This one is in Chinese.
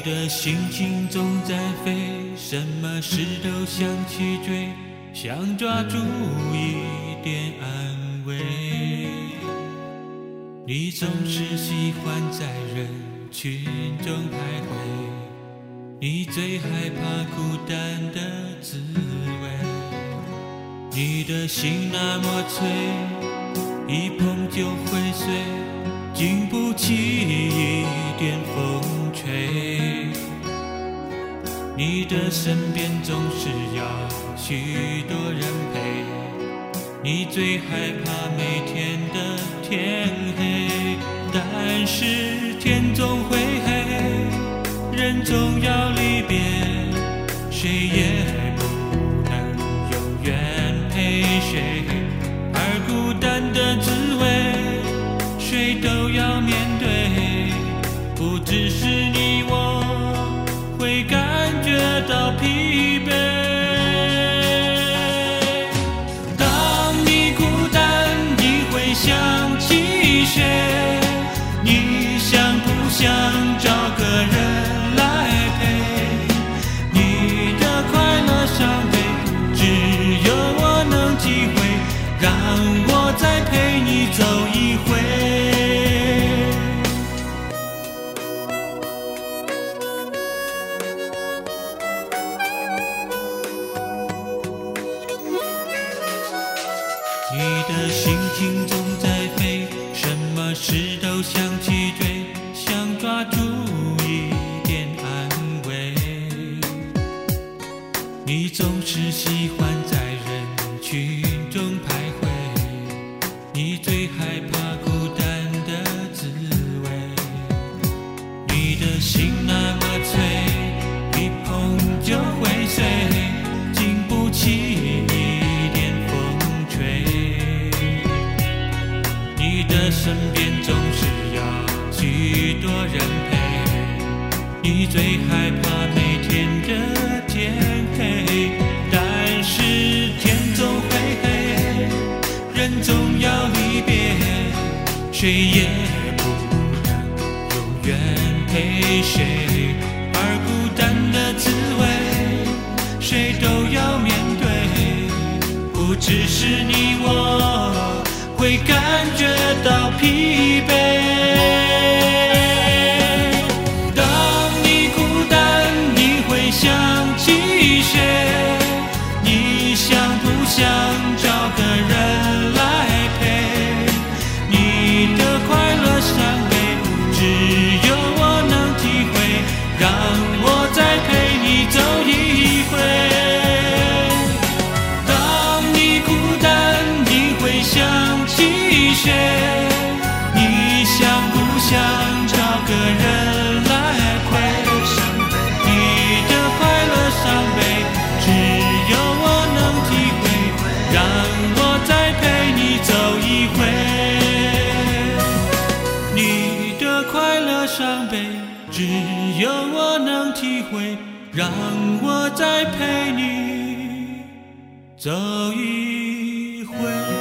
的心情总在飞，什么事都想去追，想抓住一点安慰。你总是喜欢在人群中徘徊，你最害怕孤单的滋味。你的心那么脆，一碰就会碎，经不起一点风吹。你的身边总是要许多人陪，你最害怕每天的天黑。但是天总会黑，人总要离别，谁也不能永远陪谁。而孤单的滋味谁都要面对，不只是你我会感觉到疲惫。当你孤单你会想起谁？你想不想找个人来陪？你的快乐伤悲只有我能体会，让我再陪你走一回。你的心情总在飞，什么事都想去追，想抓住一点安慰。你总是喜欢在人群中徘徊，你最害怕孤单的滋味。你的心那么脆，一碰就会碎，经不起一点风吹。你的身边总是要许多人陪，你最害怕每天的天黑。但是天总会黑，人总要离别，谁也不能永远陪谁。而孤单的滋味谁都要面对，不只是你我会感觉到疲惫。当你孤单你会想起谁？你想不想找个人来陪？你的快乐伤悲只有我能体会，让我再陪你走一回。当你孤单你会想起谁？你想不想找个人来陪？你的快乐伤悲只有我能体会，让我再陪你走一回。你的快乐伤悲只有我能体会，让我再陪你走一回。